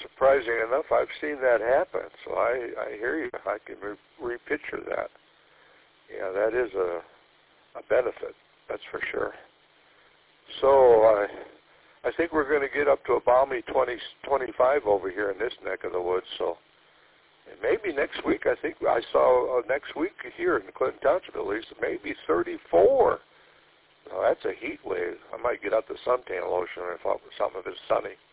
surprising enough, I've seen that happen. So I hear you. I can repicture that. Yeah, that is a benefit. That's for sure. So I think we're going to get up to a balmy 25 over here in this neck of the woods. So and maybe next week, I think I saw next week here in Clinton Township at least, maybe 34. Now, that's a heat wave. I might get out the suntan lotion if some of it's sunny.